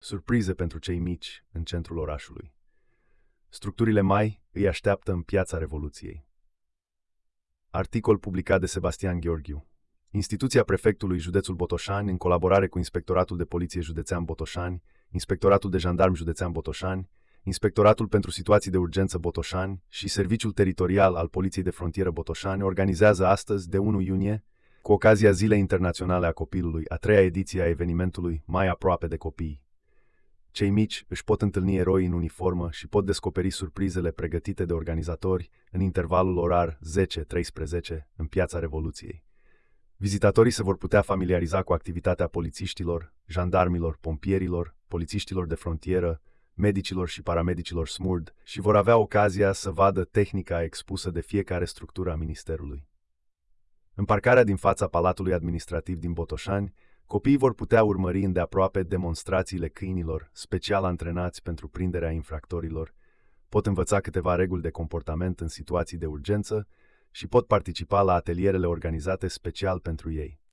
Surprize pentru cei mici în centrul orașului. Structurile mai îi așteaptă în Piața Revoluției. Articol publicat de Sebastian Gheorghiu. Instituția prefectului Județul Botoșani, în colaborare cu Inspectoratul de Poliție Județean Botoșani, Inspectoratul de Jandarmi Județean Botoșani, Inspectoratul pentru Situații de Urgență Botoșani și Serviciul Teritorial al Poliției de Frontieră Botoșani organizează astăzi, de 1 iunie, cu ocazia Zilei Internaționale a Copilului, a 3-a ediție a evenimentului Mai aproape de copii. Cei mici își pot întâlni eroi în uniformă și pot descoperi surprizele pregătite de organizatori în intervalul orar 10-13 în Piața Revoluției. Vizitatorii se vor putea familiariza cu activitatea polițiștilor, jandarmilor, pompierilor, polițiștilor de frontieră, medicilor și paramedicilor SMURD și vor avea ocazia să vadă tehnica expusă de fiecare structură a Ministerului. În parcarea din fața Palatului Administrativ din Botoșani, copiii vor putea urmări îndeaproape demonstrațiile câinilor, special antrenați pentru prinderea infractorilor, pot învăța câteva reguli de comportament în situații de urgență și pot participa la atelierele organizate special pentru ei.